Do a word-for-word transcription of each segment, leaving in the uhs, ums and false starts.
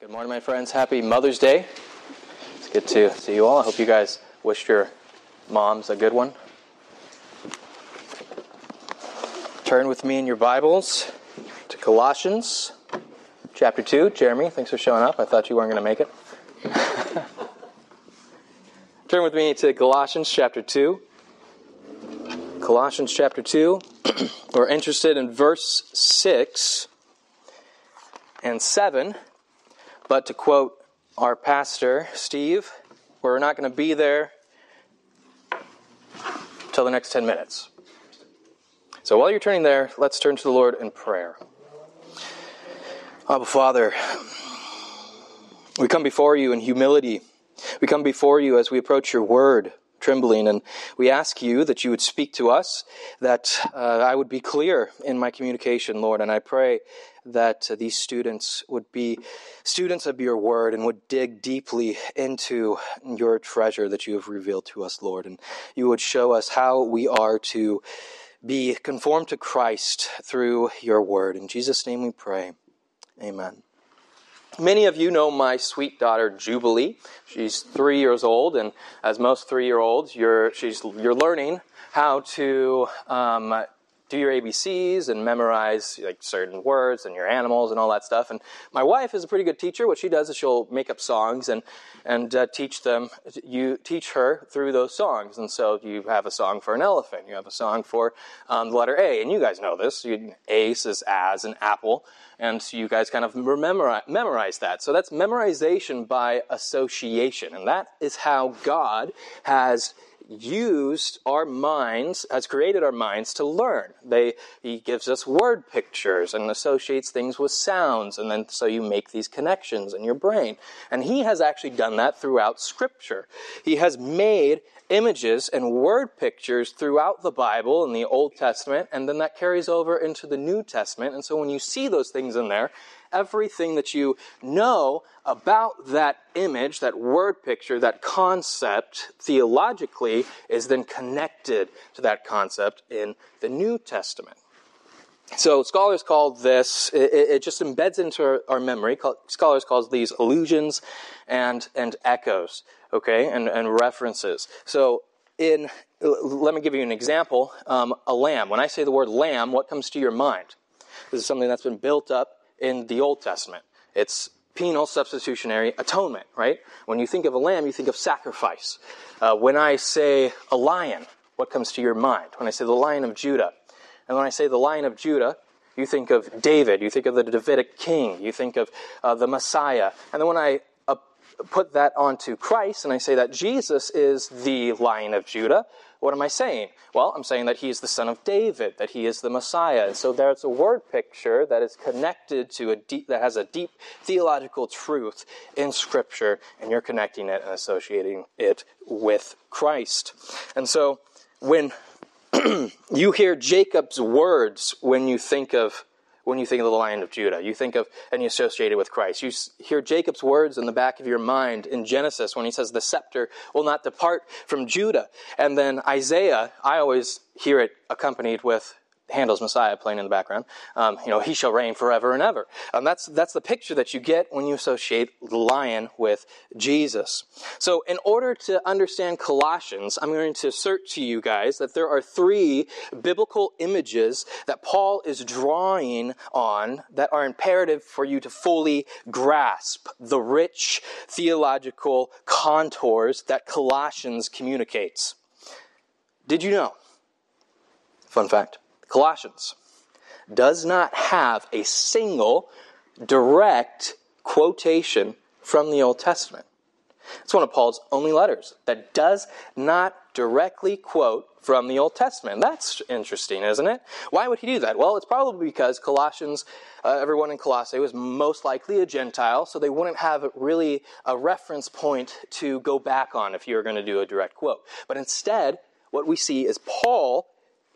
Good morning, my friends. Happy Mother's Day. It's good to see you all. I hope you guys wished your moms a good one. Turn with me in your Bibles to Colossians chapter two. Jeremy, thanks for showing up. I thought you weren't going to make it. Turn with me to Colossians chapter two. Colossians chapter two. We're interested in verse six and seven. But to quote our pastor, Steve, we're not going to be there till the next ten minutes. So while you're turning there, let's turn to the Lord in prayer. Abba Father, we come before you in humility. We come before you as we approach your word, trembling, and we ask you that you would speak to us, that uh, I would be clear in my communication, Lord, and I pray that uh, these students would be students of your word and would dig deeply into your treasure that you have revealed to us, Lord, and you would show us how we are to be conformed to Christ through your word. In Jesus' name we pray. Amen. Many of you know my sweet daughter, Jubilee. She's three years old, and as most three-year-olds, you're she's you're learning how to um, do your A B Cs and memorize like certain words and your animals and all that stuff. And my wife is a pretty good teacher. What she does is she'll make up songs and and uh, teach them. You teach her through those songs. And so you have a song for an elephant. You have a song for um, the letter A, and you guys know this. You, Ace is as an apple. And so you guys kind of memorize, memorize that. So that's memorization by association. And that is how God has used our minds, has created our minds to learn. They, he gives us word pictures and associates things with sounds. And then so you make these connections in your brain. And he has actually done that throughout Scripture. He has made images and word pictures throughout the Bible in the Old Testament, and then that carries over into the New Testament. And so when you see those things in there, everything that you know about that image, that word picture, that concept, theologically, is then connected to that concept in the New Testament. So scholars call this, it, it just embeds into our, our memory. Scholars call these allusions and, and echoes, okay, and, and references. So in, let me give you an example. Um, a lamb. When I say the word lamb, what comes to your mind? This is something that's been built up in the Old Testament. It's penal substitutionary atonement, right? When you think of a lamb, you think of sacrifice. Uh, when I say a lion, what comes to your mind? When I say the Lion of Judah, and when I say the Lion of Judah, you think of David, you think of the Davidic king, you think of uh, the Messiah. And then when I uh, put that onto Christ, and I say that Jesus is the Lion of Judah, what am I saying? Well, I'm saying that he is the son of David, that he is the Messiah. And so there's a word picture that is connected to a deep, that has a deep theological truth in Scripture, and you're connecting it and associating it with Christ. And so when you hear Jacob's words when you think of when you think of the Lion of Judah, you think of and you associate it with Christ. You hear Jacob's words in the back of your mind in Genesis when he says the scepter will not depart from Judah. And then Isaiah, I always hear it accompanied with Handel's Messiah playing in the background. Um, you know, he shall reign forever and ever. And that's that's the picture that you get when you associate the lion with Jesus. So in order to understand Colossians, I'm going to assert to you guys that there are three biblical images that Paul is drawing on that are imperative for you to fully grasp the rich theological contours that Colossians communicates. Did you know? Fun fact. Colossians does not have a single direct quotation from the Old Testament. It's one of Paul's only letters that does not directly quote from the Old Testament. That's interesting, isn't it? Why would he do that? Well, it's probably because Colossians, uh, everyone in Colossae was most likely a Gentile, so they wouldn't have really a reference point to go back on if you were going to do a direct quote. But instead, what we see is Paul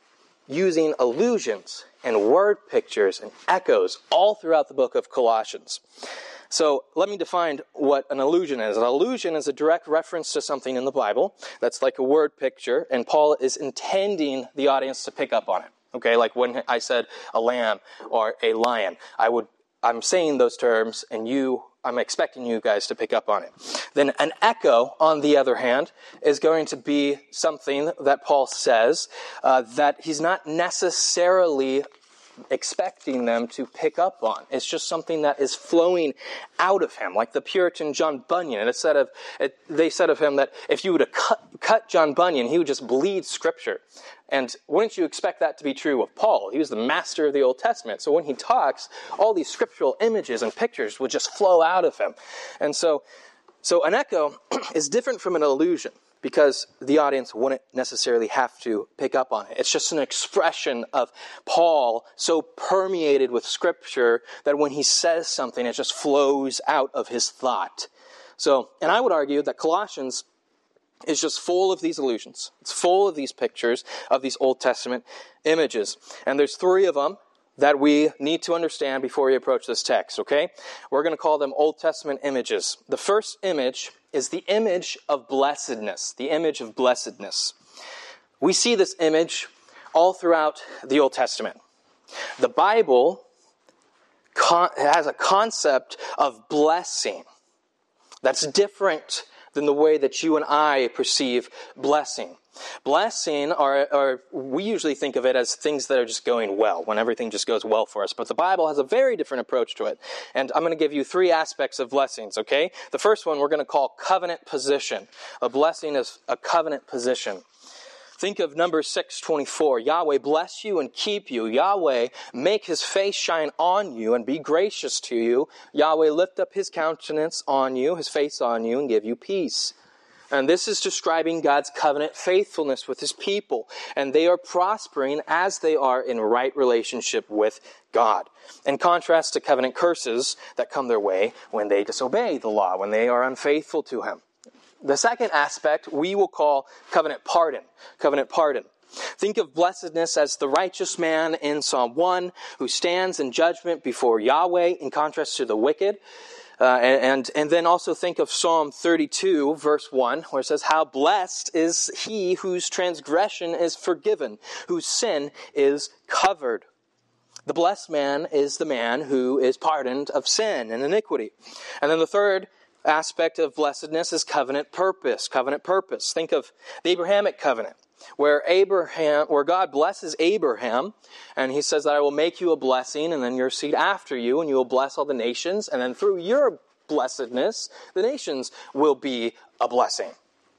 using allusions and word pictures and echoes all throughout the book of Colossians. So let me define what an allusion is. An allusion is a direct reference to something in the Bible that's like a word picture, and Paul is intending the audience to pick up on it. Okay, like when I said a lamb or a lion, I would, I'm saying those terms, and you I'm expecting you guys to pick up on it. Then an echo, on the other hand, is going to be something that Paul says uh, that he's not necessarily expecting them to pick up on. It's just something that is flowing out of him, like the Puritan John Bunyan. It said of, it, they said of him that if you were to cut, cut John Bunyan, he would just bleed Scripture. And wouldn't you expect that to be true of Paul? He was the master of the Old Testament. So when he talks, all these scriptural images and pictures would just flow out of him. And so, so an echo is different from an illusion, because the audience wouldn't necessarily have to pick up on it. It's just an expression of Paul so permeated with Scripture that when he says something, it just flows out of his thought. So, and I would argue that Colossians is just full of these illusions. It's full of these pictures of these Old Testament images. And there's three of them that we need to understand before we approach this text, okay? We're going to call them Old Testament images. The first image is the image of blessedness, the image of blessedness. We see this image all throughout the Old Testament. The Bible con- has a concept of blessing that's different than the way that you and I perceive blessing. Blessing, are, are we usually think of it as things that are just going well, when everything just goes well for us. But the Bible has a very different approach to it. And I'm going to give you three aspects of blessings, okay? The first one we're going to call covenant position. A blessing is a covenant position. Think of Numbers six twenty-four. Yahweh bless you and keep you. Yahweh make his face shine on you and be gracious to you. Yahweh lift up his countenance on you, his face on you, and give you peace. And this is describing God's covenant faithfulness with his people. And they are prospering as they are in right relationship with God. In contrast to covenant curses that come their way when they disobey the law, when they are unfaithful to him. The second aspect we will call covenant pardon. Covenant pardon. Think of blessedness as the righteous man in Psalm one who stands in judgment before Yahweh in contrast to the wicked. Uh, and, and then also think of Psalm thirty-two, verse one, where it says, how blessed is he whose transgression is forgiven, whose sin is covered. The blessed man is the man who is pardoned of sin and iniquity. And then the third aspect of blessedness is covenant purpose. Covenant purpose. Think of the Abrahamic covenant, where Abraham, where God blesses Abraham, and he says that I will make you a blessing, and then your seed after you, and you will bless all the nations, and then through your blessedness, the nations will be a blessing.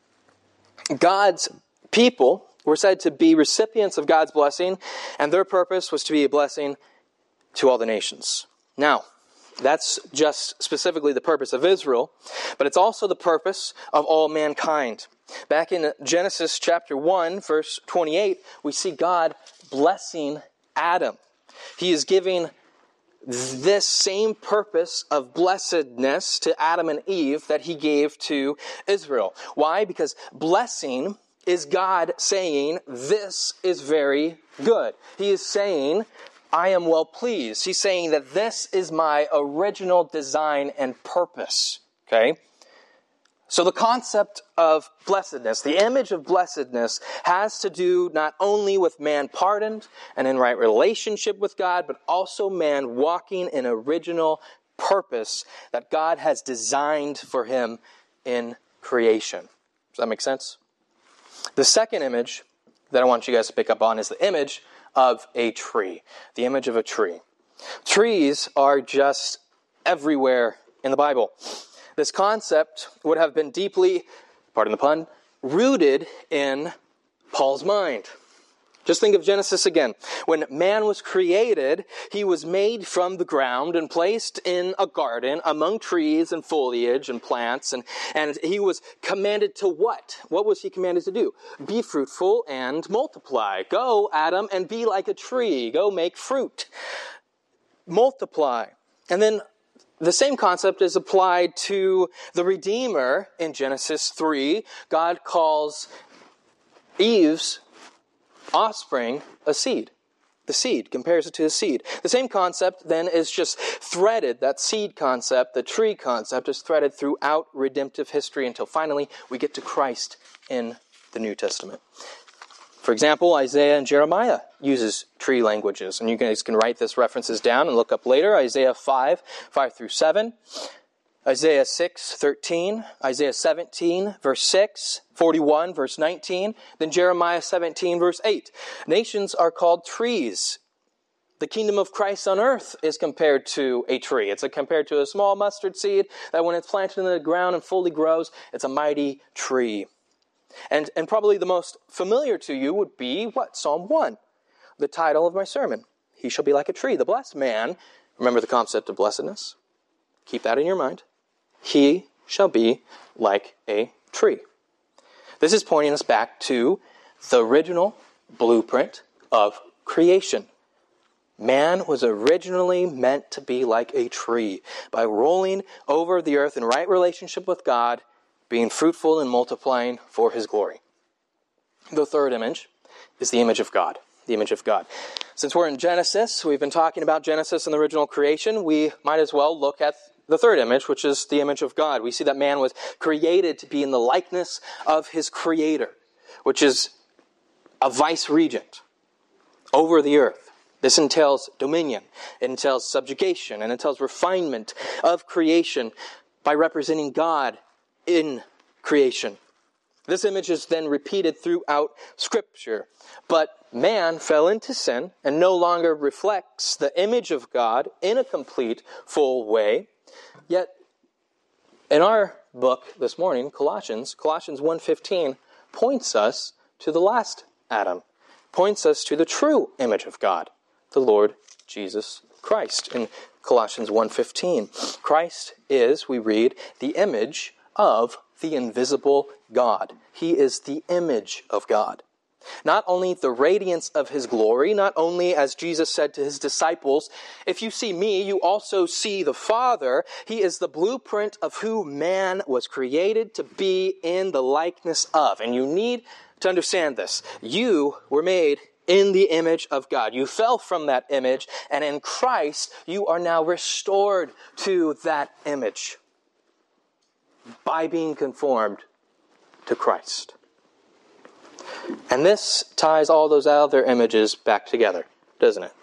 God's people were said to be recipients of God's blessing, and their purpose was to be a blessing to all the nations. Now, that's just specifically the purpose of Israel, but it's also the purpose of all mankind. Back in Genesis chapter one, verse twenty-eight, we see God blessing Adam. He is giving this same purpose of blessedness to Adam and Eve that he gave to Israel. Why? Because blessing is God saying, this is very good. He is saying, I am well pleased. He's saying that this is my original design and purpose. Okay? So the concept of blessedness, the image of blessedness, has to do not only with man pardoned and in right relationship with God, but also man walking in original purpose that God has designed for him in creation. Does that make sense? The second image that I want you guys to pick up on is the image of a tree. The image of a tree. Trees are just everywhere in the Bible. This concept would have been deeply, pardon the pun, rooted in Paul's mind. Just think of Genesis again. When man was created, he was made from the ground and placed in a garden among trees and foliage and plants. And, and he was commanded to what? What was he commanded to do? Be fruitful and multiply. Go, Adam, and be like a tree. Go make fruit. Multiply. And then the same concept is applied to the Redeemer in Genesis three. God calls Eve's offspring a seed. The seed, compares it to a seed. The same concept then is just threaded, that seed concept, the tree concept is threaded throughout redemptive history until finally we get to Christ in the New Testament. For example, Isaiah and Jeremiah uses tree languages, and you guys can write this references down and look up later. Isaiah five, five through seven. Isaiah six, thirteen, Isaiah seventeen, verse six, forty-one, verse nineteen, then Jeremiah seventeen, verse eight. Nations are called trees. The kingdom of Christ on earth is compared to a tree. It's compared to a small mustard seed that when it's planted in the ground and fully grows, it's a mighty tree. And, and probably the most familiar to you would be what? Psalm one, the title of my sermon. He shall be like a tree. The blessed man, remember the concept of blessedness? Keep that in your mind. He shall be like a tree. This is pointing us back to the original blueprint of creation. Man was originally meant to be like a tree, by rolling over the earth in right relationship with God, being fruitful and multiplying for his glory. The third image is the image of God. The image of God. Since we're in Genesis, we've been talking about Genesis and the original creation, we might as well look at the third image, which is the image of God. We see that man was created to be in the likeness of his Creator, which is a vice-regent over the earth. This entails dominion, it entails subjugation, and it entails refinement of creation by representing God in creation. This image is then repeated throughout Scripture. But man fell into sin and no longer reflects the image of God in a complete, full way. Yet, in our book this morning, Colossians, Colossians one fifteen points us to the last Adam, points us to the true image of God, the Lord Jesus Christ. In Colossians one fifteen, Christ is, we read, the image of the invisible God. He is the image of God. Not only the radiance of his glory, not only, as Jesus said to his disciples, if you see me, you also see the Father. He is the blueprint of who man was created to be in the likeness of. And you need to understand this. You were made in the image of God. You fell from that image, and in Christ, you are now restored to that image by being conformed to Christ. And this ties all those other images back together, doesn't it?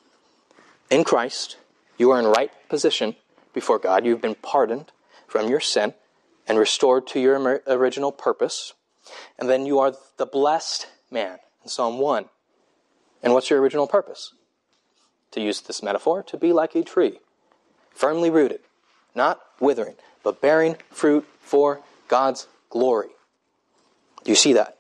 In Christ, you are in right position before God. You've been pardoned from your sin and restored to your original purpose. And then you are the blessed man in Psalm one. And what's your original purpose? To use this metaphor, to be like a tree, firmly rooted, not withering, but bearing fruit for God's glory. Do you see that?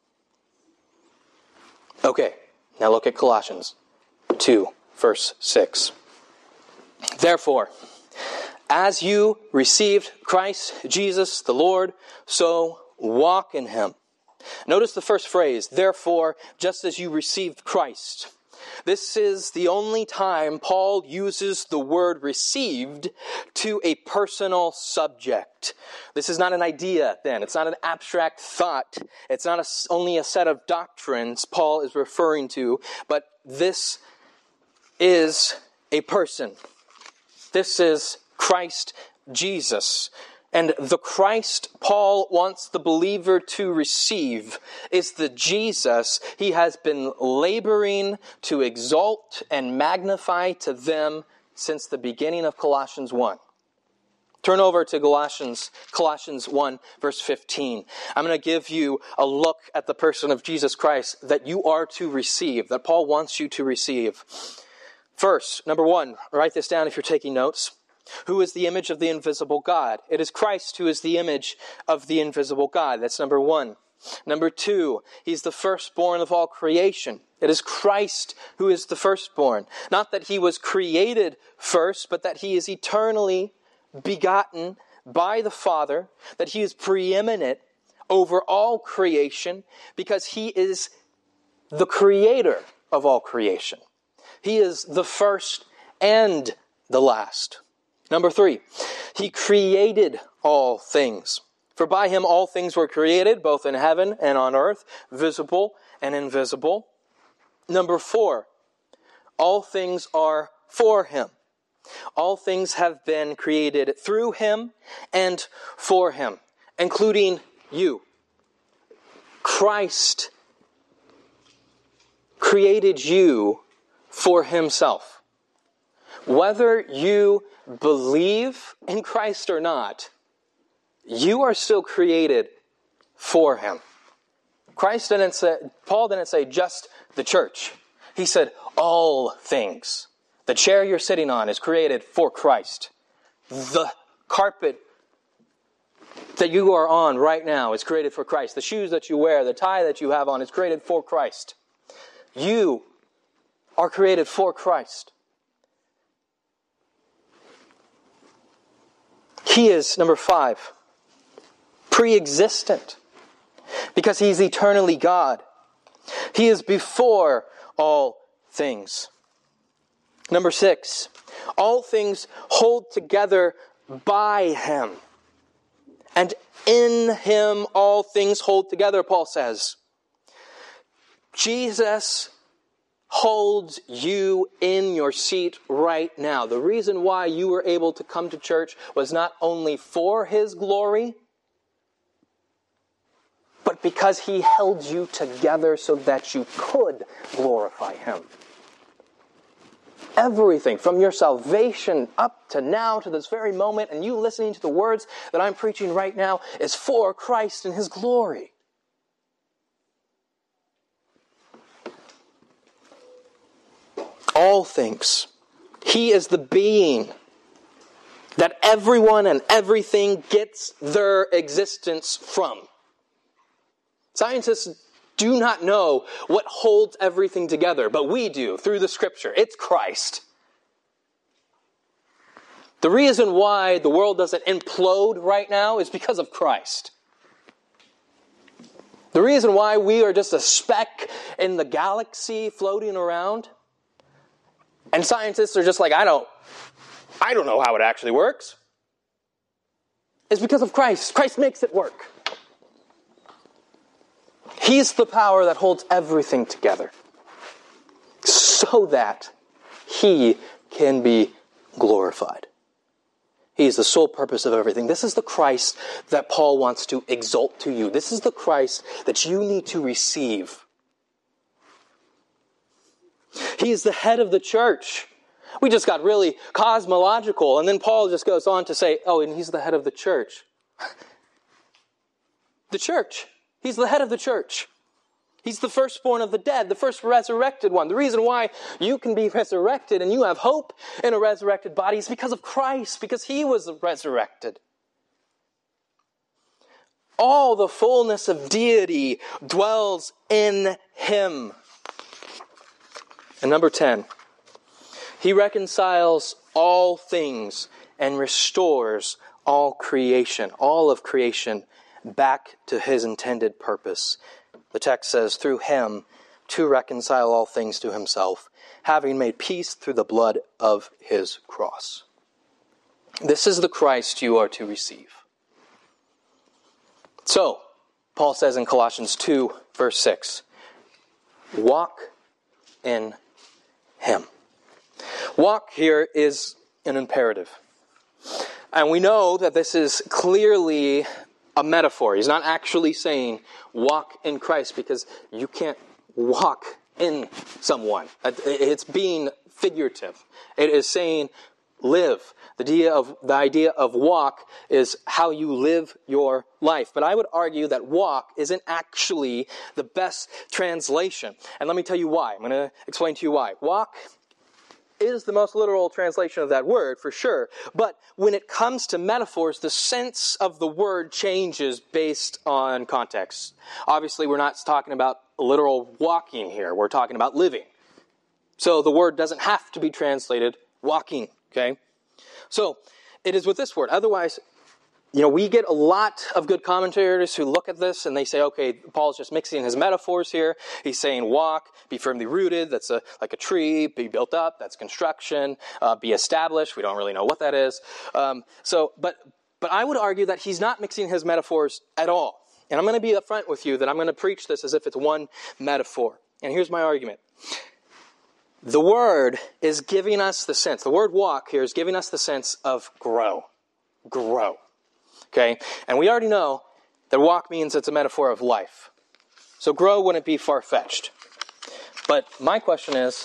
Okay, now look at Colossians two, verse six. Therefore, as you received Christ Jesus the Lord, so walk in him. Notice the first phrase, therefore, just as you received Christ. This is the only time Paul uses the word received to a personal subject. This is not an idea then. It's not an abstract thought. It's not a, only a set of doctrines Paul is referring to, but this is a person. This is Christ Jesus. And the Christ Paul wants the believer to receive is the Jesus he has been laboring to exalt and magnify to them since the beginning of Colossians one. Turn over to Colossians, Colossians one, verse fifteen. I'm going to give you a look at the person of Jesus Christ that you are to receive, that Paul wants you to receive. First, number one, write this down if you're taking notes. Who is the image of the invisible God? It is Christ who is the image of the invisible God. That's number one. Number two, he's the firstborn of all creation. It is Christ who is the firstborn. Not that he was created first, but that he is eternally begotten by the Father, that he is preeminent over all creation because he is the creator of all creation. He is the first and the last. Number three, he created all things. For by him all things were created, both in heaven and on earth, visible and invisible. Number four, all things are for him. All things have been created through him and for him, including you. Christ created you for himself. Whether you believe in Christ or not, you are still created for him. Christ didn't say, Paul didn't say just the church. He said all things. The chair you're sitting on is created for Christ. The carpet that you are on right now is created for Christ. The shoes that you wear, the tie that you have on is created for Christ. You are created for Christ. He is, number five, pre-existent because he's eternally God. He is before all things. Number six, all things hold together by him. And in him all things hold together, Paul says. Jesus holds you in your seat right now. The reason why you were able to come to church was not only for his glory, but because he held you together so that you could glorify him. Everything from your salvation up to now, to this very moment, and you listening to the words that I'm preaching right now, is for Christ and his glory. All things. He is the being that everyone and everything gets their existence from. Scientists do not know what holds everything together, but we do through the Scripture. It's Christ. The reason why the world doesn't implode right now is because of Christ. The reason why we are just a speck in the galaxy floating around, and scientists are just like, I don't, I don't know how it actually works, is because of Christ. Christ makes it work. He's the power that holds everything together so that he can be glorified. He's the sole purpose of everything. This is the Christ that Paul wants to exalt to you. This is the Christ that you need to receive. He is the head of the church. We just got really cosmological, and then Paul just goes on to say, oh, and he's the head of the church. The church. He's the head of the church. He's the firstborn of the dead, the first resurrected one. The reason why you can be resurrected and you have hope in a resurrected body is because of Christ, because he was resurrected. All the fullness of deity dwells in him. And number ten, he reconciles all things and restores all creation, all of creation, back to his intended purpose. The text says, through him to reconcile all things to himself, having made peace through the blood of his cross. This is the Christ you are to receive. So, Paul says in Colossians two, verse six, walk in him. Walk here is an imperative. And we know that this is clearly a metaphor. He's not actually saying walk in Christ, because you can't walk in someone. It's being figurative. It is saying live. The idea of, the idea of walk is how you live your life. But I would argue that walk isn't actually the best translation. And let me tell you why. I'm going to explain to you why. Walk is the most literal translation of that word, for sure. But when it comes to metaphors, the sense of the word changes based on context. Obviously, we're not talking about literal walking here. We're talking about living. So the word doesn't have to be translated walking, okay? So it is with this word. Otherwise, you know, we get a lot of good commentators who look at this and they say, okay, Paul's just mixing his metaphors here. He's saying walk, be firmly rooted, that's a, like a tree, be built up, that's construction, uh, be established. We don't really know what that is. Um, so, but, but I would argue that he's not mixing his metaphors at all. And I'm going to be upfront with you that I'm going to preach this as if it's one metaphor. And here's my argument. The word is giving us the sense, the word walk here is giving us the sense of grow. Grow. Okay? And we already know that walk means it's a metaphor of life. So grow wouldn't be far-fetched. But my question is,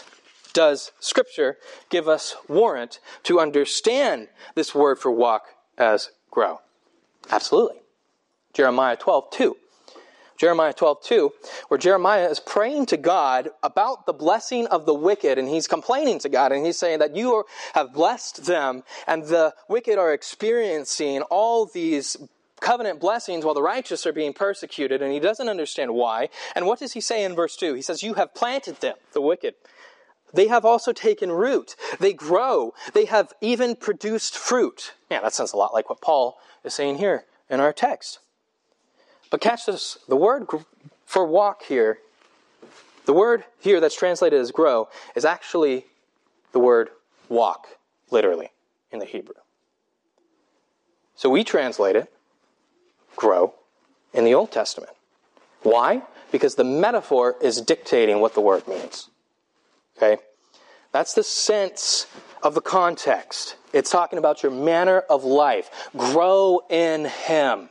does Scripture give us warrant to understand this word for walk as grow? Absolutely. Jeremiah twelve two. Jeremiah twelve two, where Jeremiah is praying to God about the blessing of the wicked, and he's complaining to God, and he's saying that you are, have blessed them, and the wicked are experiencing all these covenant blessings while the righteous are being persecuted, and he doesn't understand why. And what does he say in verse two? He says, you have planted them, the wicked. They have also taken root. They grow. They have even produced fruit. Yeah, that sounds a lot like what Paul is saying here in our text. But catch this. The word for walk here, the word here that's translated as grow, is actually the word walk, literally, in the Hebrew. So we translate it grow in the Old Testament. Why? Because the metaphor is dictating what the word means. Okay? That's the sense of the context. It's talking about your manner of life. Grow in Him.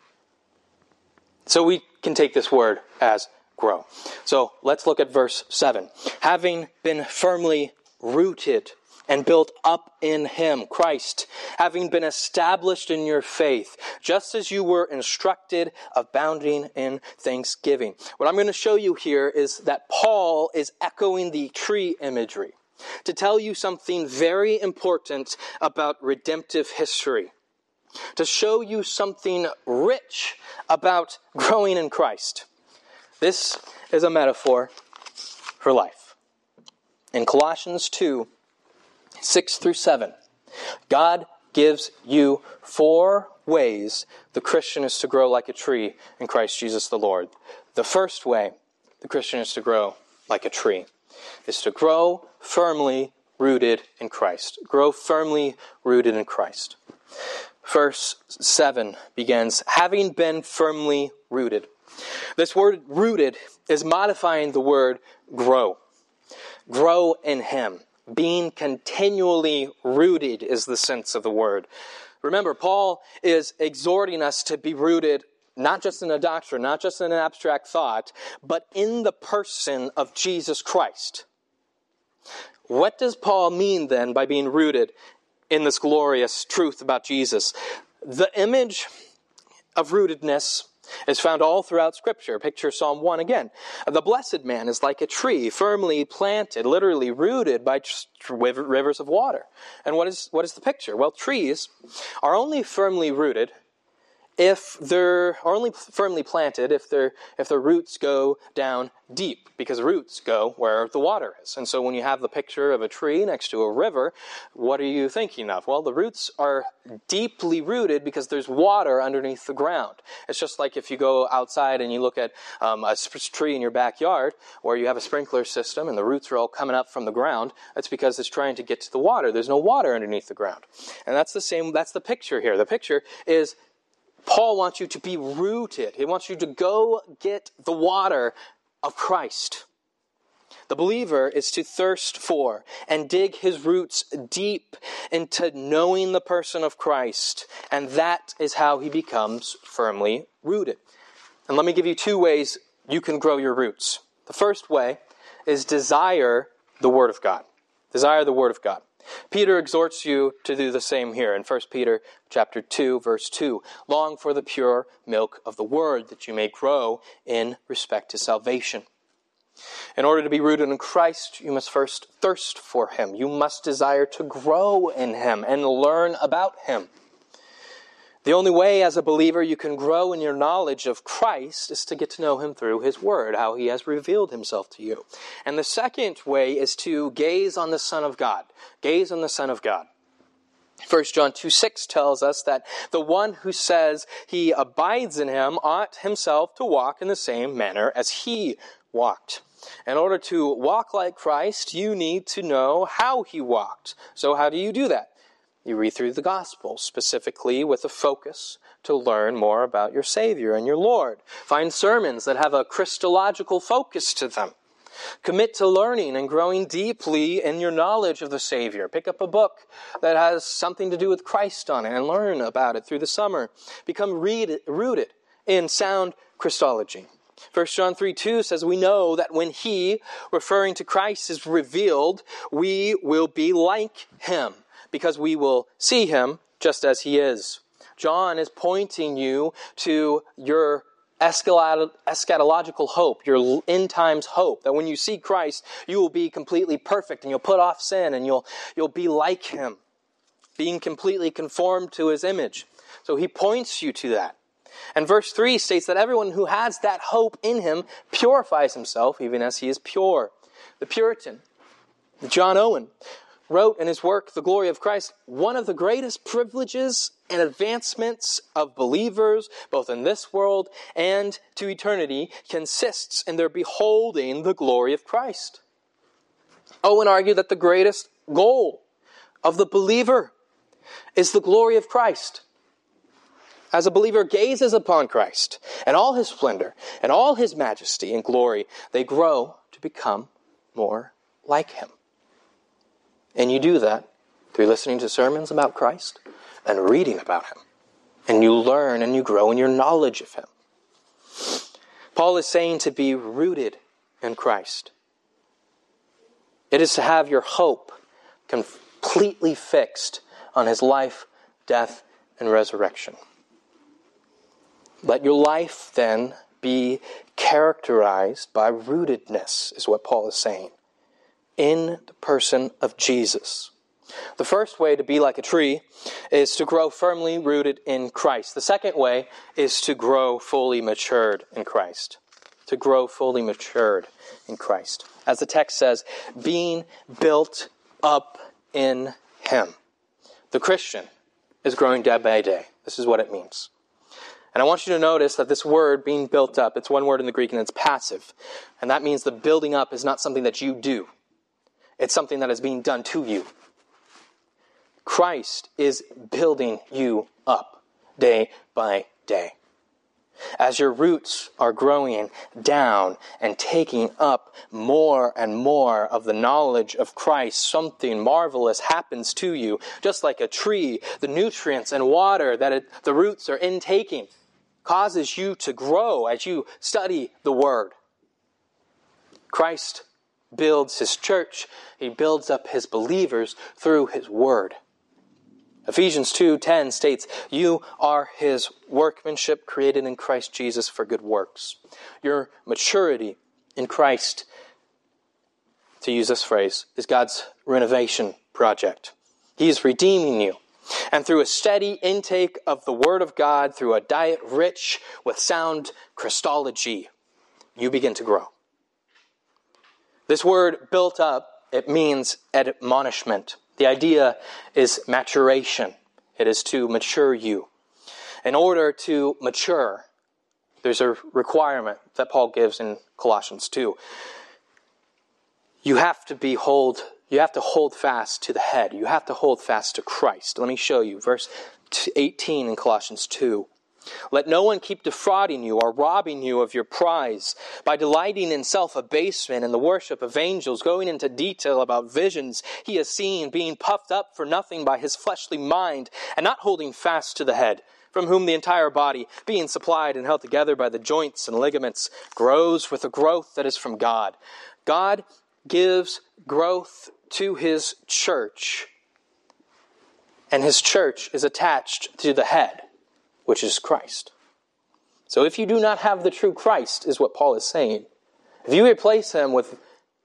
So we can take this word as grow. So let's look at verse seven. Having been firmly rooted and built up in Him, Christ, having been established in your faith, just as you were instructed, abounding in thanksgiving. What I'm going to show you here is that Paul is echoing the tree imagery to tell you something very important about redemptive history, to show you something rich about growing in Christ. This is a metaphor for life. In Colossians two, six through seven, God gives you four ways the Christian is to grow like a tree in Christ Jesus the Lord. The first way the Christian is to grow like a tree is to grow firmly rooted in Christ. Grow firmly rooted in Christ. Verse seven begins, having been firmly rooted. This word rooted is modifying the word grow. Grow in Him. Being continually rooted is the sense of the word. Remember, Paul is exhorting us to be rooted not just in a doctrine, not just in an abstract thought, but in the person of Jesus Christ. What does Paul mean then by being rooted in this glorious truth about Jesus? The image of rootedness is found all throughout Scripture. Picture Psalm one again. The blessed man is like a tree firmly planted, literally rooted by rivers of water. And what is what is the picture? Well, trees are only firmly rooted if they're are only firmly planted if their if their roots go down deep, because roots go where the water is. And so when you have the picture of a tree next to a river, what are you thinking of? Well, the roots are deeply rooted because there's water underneath the ground. It's just like if you go outside and you look at um, a tree in your backyard where you have a sprinkler system and the roots are all coming up from the ground. That's because it's trying to get to the water. There's no water underneath the ground. And that's the same, that's the picture here. The picture is Paul wants you to be rooted. He wants you to go get the water of Christ. The believer is to thirst for and dig his roots deep into knowing the person of Christ. And that is how he becomes firmly rooted. And let me give you two ways you can grow your roots. The first way is desire the Word of God. Desire the Word of God. Peter exhorts you to do the same here in First Peter chapter two, verse two. Long for the pure milk of the word, that you may grow in respect to salvation. In order to be rooted in Christ, you must first thirst for Him. You must desire to grow in Him and learn about Him. The only way as a believer you can grow in your knowledge of Christ is to get to know Him through His Word, how He has revealed Himself to you. And the second way is to gaze on the Son of God. Gaze on the Son of God. First John two six tells us that the one who says he abides in Him ought himself to walk in the same manner as He walked. In order to walk like Christ, you need to know how He walked. So how do you do that? You read through the Gospel, specifically with a focus to learn more about your Savior and your Lord. Find sermons that have a Christological focus to them. Commit to learning and growing deeply in your knowledge of the Savior. Pick up a book that has something to do with Christ on it and learn about it through the summer. Become read, rooted in sound Christology. First John three two says, we know that when he, referring to Christ, is revealed, we will be like him, because we will see him just as he is. John is pointing you to your eschatological hope, your end times hope, that when you see Christ, you will be completely perfect and you'll put off sin and you'll, you'll be like him, being completely conformed to his image. So he points you to that. And verse three states that everyone who has that hope in him purifies himself even as he is pure. The Puritan, John Owen, wrote in his work, The Glory of Christ, one of the greatest privileges and advancements of believers, both in this world and to eternity, consists in their beholding the glory of Christ. Owen argued that the greatest goal of the believer is the glory of Christ. As a believer gazes upon Christ and all his splendor and all his majesty and glory, they grow to become more like him. And you do that through listening to sermons about Christ and reading about him. And you learn and you grow in your knowledge of him. Paul is saying to be rooted in Christ. It is to have your hope completely fixed on his life, death, and resurrection. Let your life then be characterized by rootedness, is what Paul is saying, in the person of Jesus. The first way to be like a tree is to grow firmly rooted in Christ. The second way is to grow fully matured in Christ. To grow fully matured in Christ. As the text says, being built up in him. The Christian is growing day by day. This is what it means. And I want you to notice that this word, being built up, it's one word in the Greek and it's passive. And that means the building up is not something that you do. It's something that is being done to you. Christ is building you up day by day. As your roots are growing down and taking up more and more of the knowledge of Christ, something marvelous happens to you. Just like a tree, the nutrients and water that it, the roots are intaking causes you to grow as you study the Word. Christ builds his church. He builds up his believers through his Word. Ephesians two ten states, you are his workmanship created in Christ Jesus for good works. Your maturity in Christ, to use this phrase, is God's renovation project. He is redeeming you. And through a steady intake of the Word of God, through a diet rich with sound Christology, you begin to grow. This word built up, it means admonishment. The idea is maturation. It is to mature you. In order to mature, there's a requirement that Paul gives in Colossians two. You have to be hold, you have to hold fast to the head. You have to hold fast to Christ. Let me show you. Verse eighteen in Colossians two. Let no one keep defrauding you or robbing you of your prize by delighting in self-abasement and the worship of angels, going into detail about visions he has seen, being puffed up for nothing by his fleshly mind, and not holding fast to the head, from whom the entire body, being supplied and held together by the joints and ligaments, grows with a growth that is from God. God gives growth to his church, and his church is attached to the head, which is Christ. So if you do not have the true Christ, is what Paul is saying, if you replace him with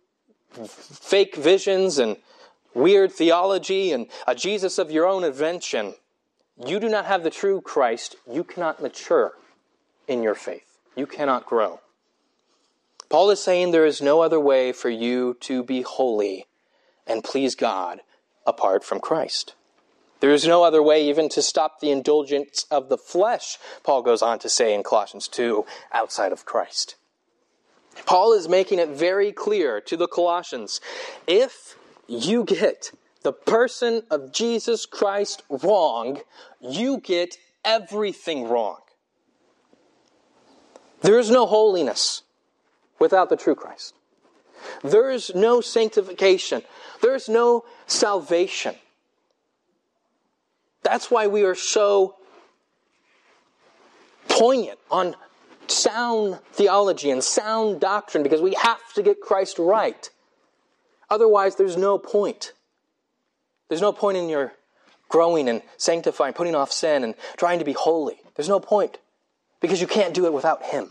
fake visions and weird theology and a Jesus of your own invention, you do not have the true Christ. You cannot mature in your faith. You cannot grow. Paul is saying there is no other way for you to be holy and please God apart from Christ. There is no other way even to stop the indulgence of the flesh, Paul goes on to say in Colossians two, outside of Christ. Paul is making it very clear to the Colossians, if you get the person of Jesus Christ wrong, you get everything wrong. There is no holiness without the true Christ. There is no sanctification. There is no salvation. That's why we are so poignant on sound theology and sound doctrine because we have to get Christ right. Otherwise, there's no point. There's no point in your growing and sanctifying, putting off sin and trying to be holy. There's no point because you can't do it without Him.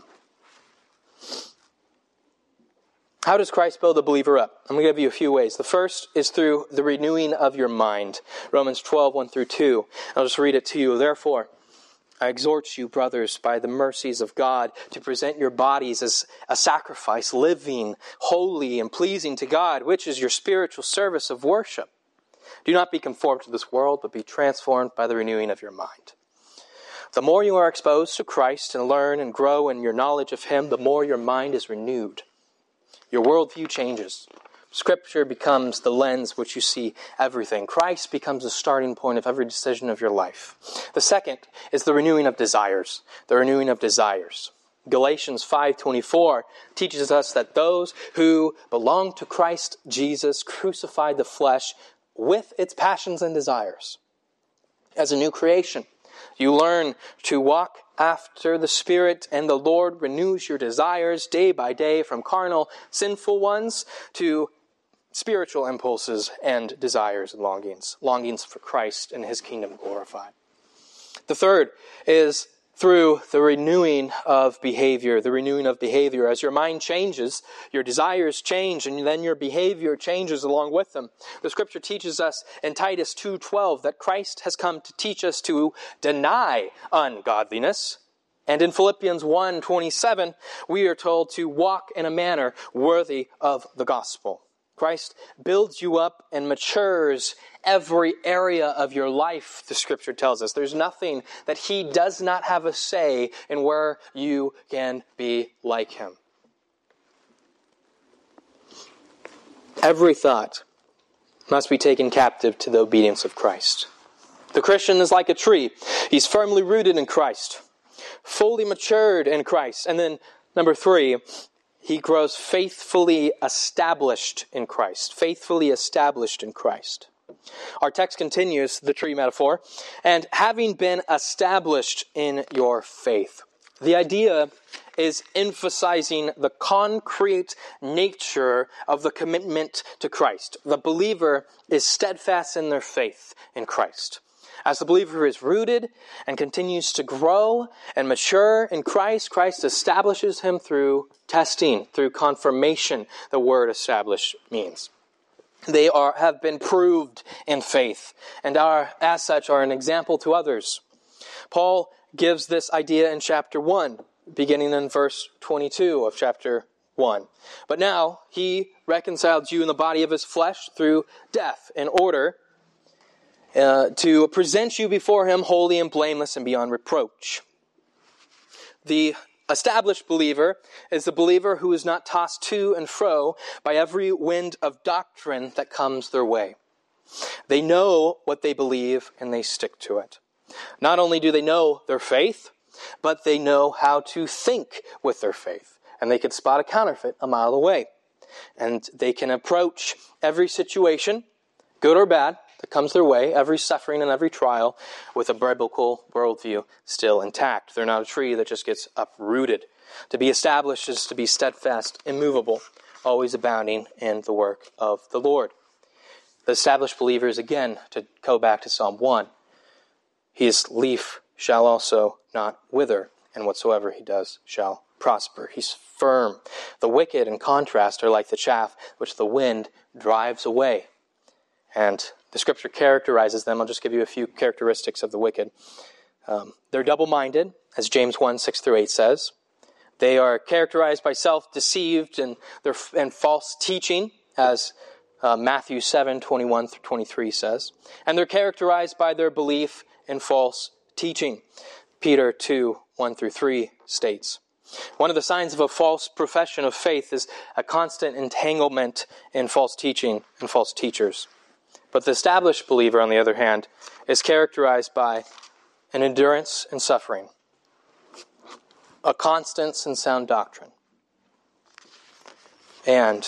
How does Christ build a believer up? I'm going to give you a few ways. The first is through the renewing of your mind. Romans twelve, one through two. I'll just read it to you. Therefore, I exhort you, brothers, by the mercies of God, to present your bodies as a sacrifice, living, holy, and pleasing to God, which is your spiritual service of worship. Do not be conformed to this world, but be transformed by the renewing of your mind. The more you are exposed to Christ and learn and grow in your knowledge of Him, the more your mind is renewed. Your worldview changes. Scripture becomes the lens which you see everything. Christ becomes the starting point of every decision of your life. The second is the renewing of desires. The renewing of desires. Galatians five twenty-four teaches us that those who belong to Christ Jesus crucified the flesh with its passions and desires. As a new creation, you learn to walk after the Spirit, and the Lord renews your desires day by day from carnal, sinful ones to spiritual impulses and desires and longings. Longings for Christ and His kingdom glorified. The third is through the renewing of behavior. The renewing of behavior. As your mind changes, your desires change, and then your behavior changes along with them. The Scripture teaches us in Titus two twelve that Christ has come to teach us to deny ungodliness. And in Philippians one twenty-seven, we are told to walk in a manner worthy of the gospel. Christ builds you up and matures every area of your life, the Scripture tells us. There's nothing that He does not have a say in where you can be like Him. Every thought must be taken captive to the obedience of Christ. The Christian is like a tree. He's firmly rooted in Christ, fully matured in Christ. And then number three, he grows faithfully established in Christ. Faithfully established in Christ. Our text continues, the tree metaphor, and having been established in your faith. The idea is emphasizing the concrete nature of the commitment to Christ. The believer is steadfast in their faith in Christ. As the believer is rooted and continues to grow and mature in Christ, Christ establishes him through testing, through confirmation, the word established means. They are have been proved in faith and are, as such, are an example to others. Paul gives this idea in chapter one, beginning in verse twenty-two of chapter one. But now he reconciled you in the body of his flesh through death in order uh, to present you before him holy and blameless and beyond reproach. The established believer is the believer who is not tossed to and fro by every wind of doctrine that comes their way. They know what they believe and they stick to it. Not only do they know their faith, but they know how to think with their faith. And they can spot a counterfeit a mile away. And they can approach every situation, good or bad, that comes their way, every suffering and every trial, with a biblical worldview still intact. They're not a tree that just gets uprooted. To be established is to be steadfast, immovable, always abounding in the work of the Lord. The established believer is, again, to go back to Psalm one, his leaf shall also not wither, and whatsoever he does shall prosper. He's firm. The wicked, in contrast, are like the chaff which the wind drives away. And the Scripture characterizes them. I'll just give you a few characteristics of the wicked. Um, they're double-minded, as James one, six through eight says. They are characterized by self-deceived and, their, and false teaching, as uh, Matthew seven, twenty-one through twenty-three says. And they're characterized by their belief in false teaching. Peter two, one through three states. One of the signs of a false profession of faith is a constant entanglement in false teaching and false teachers. But the established believer, on the other hand, is characterized by an endurance in suffering, a constance in sound doctrine, and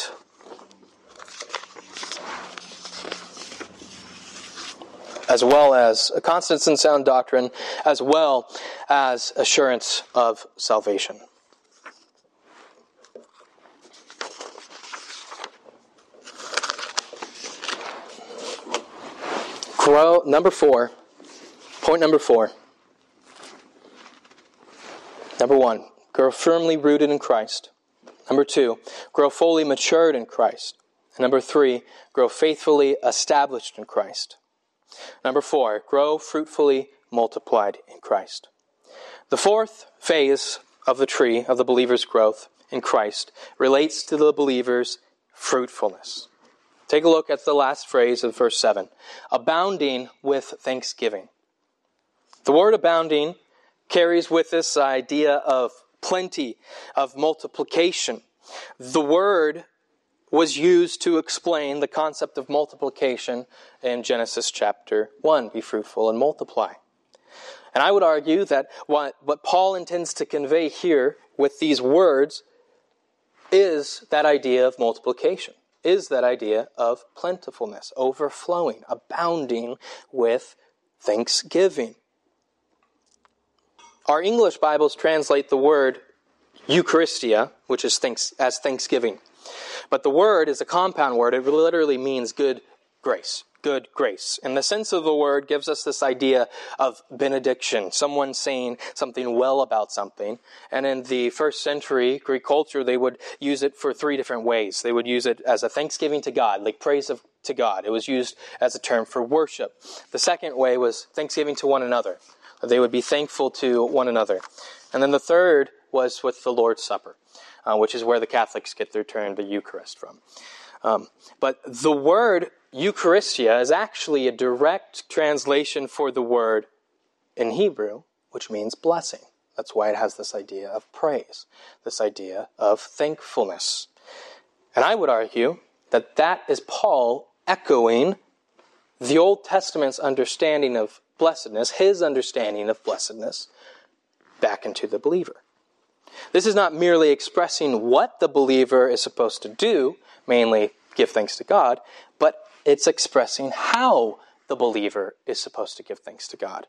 as well as a constance in sound doctrine, as well as assurance of salvation. grow, number four, point number four. Number one, grow firmly rooted in Christ. Number two, grow fully matured in Christ. And number three, grow faithfully established in Christ. Number four, grow fruitfully multiplied in Christ. The fourth phase of the tree of the believer's growth in Christ relates to the believer's fruitfulness. Take a look at the last phrase of verse seven. Abounding with thanksgiving. The word abounding carries with this idea of plenty, of multiplication. The word was used to explain the concept of multiplication in Genesis chapter one. Be fruitful and multiply. And I would argue that what, what Paul intends to convey here with these words is that idea of multiplication, is that idea of plentifulness, overflowing, abounding with thanksgiving. Our English Bibles translate the word Eucharistia, which is thanks, as thanksgiving. But the word is a compound word. It literally means good grace. Good grace. And the sense of the word gives us this idea of benediction, someone saying something well about something. And in the first century Greek culture, they would use it for three different ways. They would use it as a thanksgiving to God, like praise of, to God. It was used as a term for worship. The second way was thanksgiving to one another. They would be thankful to one another. And then the third was with the Lord's Supper, uh, which is where the Catholics get their term, the Eucharist, from. Um, but the word Eucharistia is actually a direct translation for the word in Hebrew, which means blessing. That's why it has this idea of praise, this idea of thankfulness. And I would argue that that is Paul echoing the Old Testament's understanding of blessedness, his understanding of blessedness, back into the believer. This is not merely expressing what the believer is supposed to do, mainly give thanks to God, but it's expressing how the believer is supposed to give thanks to God.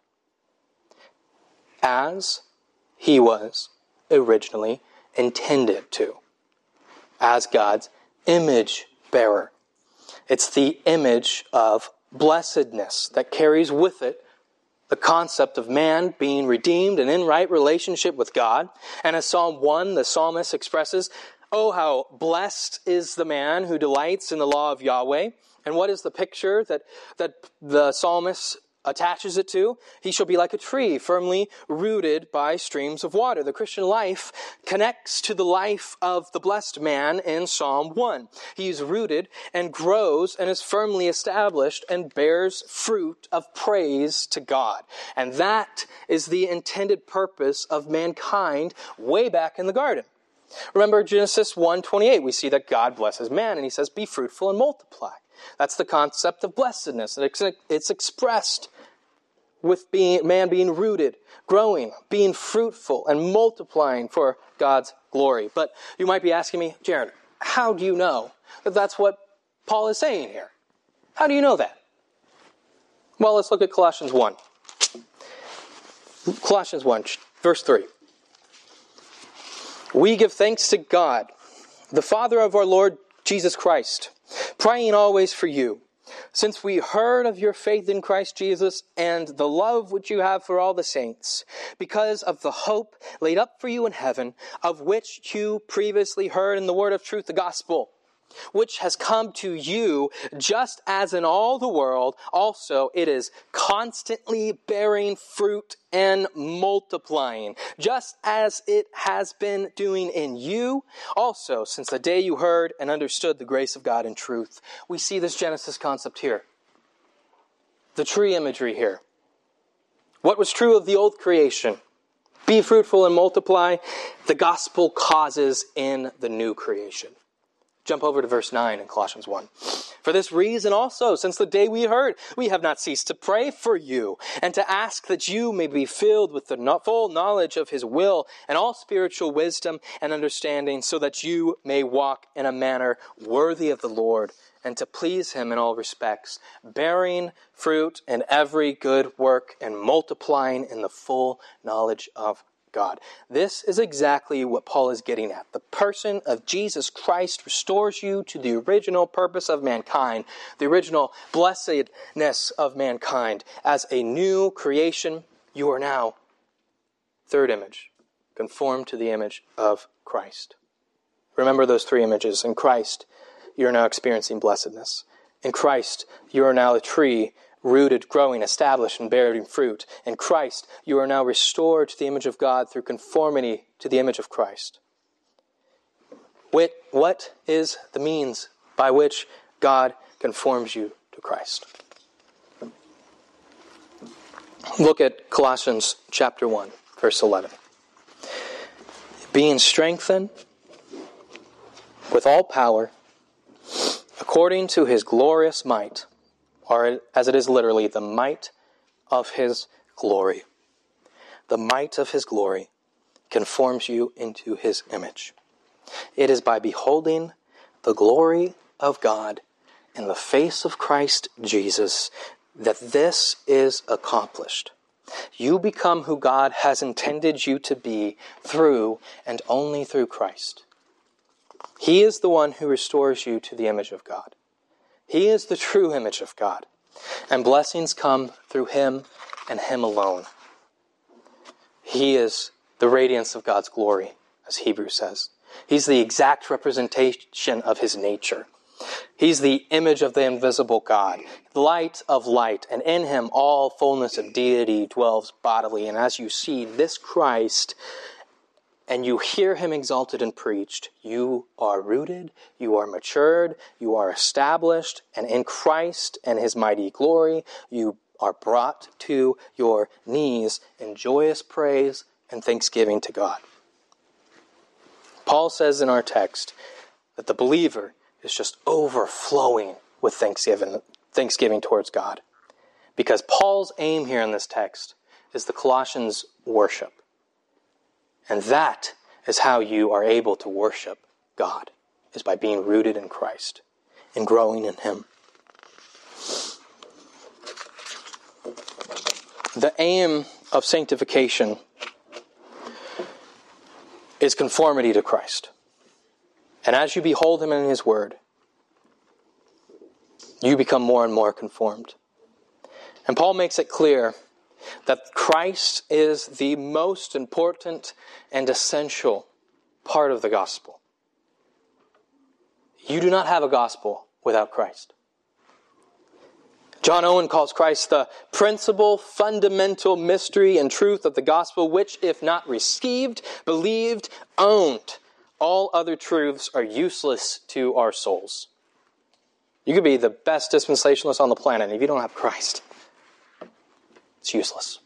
As he was originally intended to. As God's image bearer. It's the image of blessedness that carries with it the concept of man being redeemed and in right relationship with God. And as Psalm one, the psalmist expresses, "Oh, how blessed is the man who delights in the law of Yahweh." And what is the picture that, that the psalmist attaches it to? He shall be like a tree firmly rooted by streams of water. The Christian life connects to the life of the blessed man in Psalm one. He is rooted and grows and is firmly established and bears fruit of praise to God. And that is the intended purpose of mankind way back in the garden. Remember Genesis one twenty-eight, we see that God blesses man and he says, "Be fruitful and multiply." That's the concept of blessedness. It's expressed with being, man being rooted, growing, being fruitful, and multiplying for God's glory. But you might be asking me, Jared, how do you know that that's what Paul is saying here? How do you know that? Well, let's look at Colossians one. Colossians one, verse three. "We give thanks to God, the Father of our Lord Jesus Christ, praying always for you, since we heard of your faith in Christ Jesus and the love which you have for all the saints, because of the hope laid up for you in heaven, of which you previously heard in the word of truth, the gospel, which has come to you, just as in all the world, also it is constantly bearing fruit and multiplying, just as it has been doing in you, also since the day you heard and understood the grace of God in truth." We see this Genesis concept here. The tree imagery here. What was true of the old creation? Be fruitful and multiply. The gospel causes in the new creation. Jump over to verse nine in Colossians one. "For this reason also, since the day we heard, we have not ceased to pray for you, and to ask that you may be filled with the full knowledge of his will, and all spiritual wisdom and understanding, so that you may walk in a manner worthy of the Lord, and to please him in all respects, bearing fruit in every good work, and multiplying in the full knowledge of God. This is exactly what Paul is getting at. The person of Jesus Christ restores you to the original purpose of mankind, the original blessedness of mankind. As a new creation, you are now, third image, conformed to the image of Christ. Remember those three images. In Christ, you are now experiencing blessedness. In Christ, you are now a tree rooted, growing, established, and bearing fruit. In Christ, you are now restored to the image of God through conformity to the image of Christ. What is the means by which God conforms you to Christ? Look at Colossians chapter one, verse eleven. Being strengthened with all power, according to his glorious might, or as it is literally, the might of his glory. The might of his glory conforms you into his image. It is by beholding the glory of God in the face of Christ Jesus that this is accomplished. You become who God has intended you to be through and only through Christ. He is the one who restores you to the image of God. He is the true image of God. And blessings come through him and him alone. He is the radiance of God's glory, as Hebrews says. He's the exact representation of his nature. He's the image of the invisible God, light of light, and in him all fullness of deity dwells bodily. And as you see this Christ, and you hear him exalted and preached, you are rooted, you are matured, you are established, and in Christ and his mighty glory, you are brought to your knees in joyous praise and thanksgiving to God. Paul says in our text that the believer is just overflowing with thanksgiving, thanksgiving towards God. Because Paul's aim here in this text is the Colossians' worship. And that is how you are able to worship God, is by being rooted in Christ and growing in him. The aim of sanctification is conformity to Christ. And as you behold him in his word, you become more and more conformed. And Paul makes it clear that Christ is the most important and essential part of the gospel. You do not have a gospel without Christ. John Owen calls Christ the principal, fundamental mystery and truth of the gospel, which, if not received, believed, owned, all other truths are useless to our souls. You could be the best dispensationalist on the planet, and if you don't have Christ, it's useless.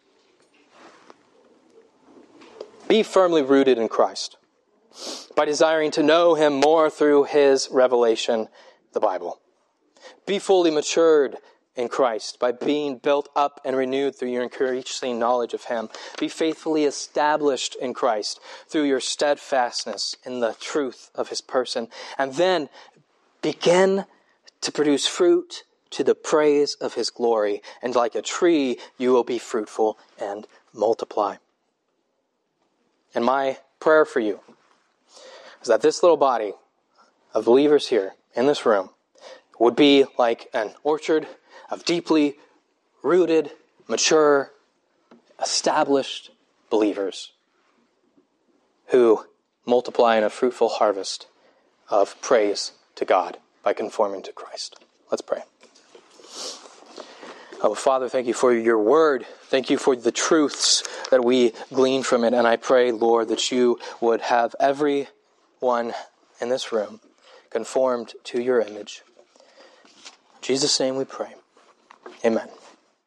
Be firmly rooted in Christ by desiring to know him more through his revelation, the Bible. Be fully matured in Christ by being built up and renewed through your increasing knowledge of him. Be faithfully established in Christ through your steadfastness in the truth of his person. And then begin to produce fruit to the praise of his glory. And like a tree, you will be fruitful and multiply. And my prayer for you is that this little body of believers here in this room would be like an orchard of deeply rooted, mature, established believers who multiply in a fruitful harvest of praise to God by conforming to Christ. Let's pray. Oh, Father, thank you for your word. Thank you for the truths that we glean from it. And I pray, Lord, that you would have everyone in this room conformed to your image. In Jesus' name we pray. Amen.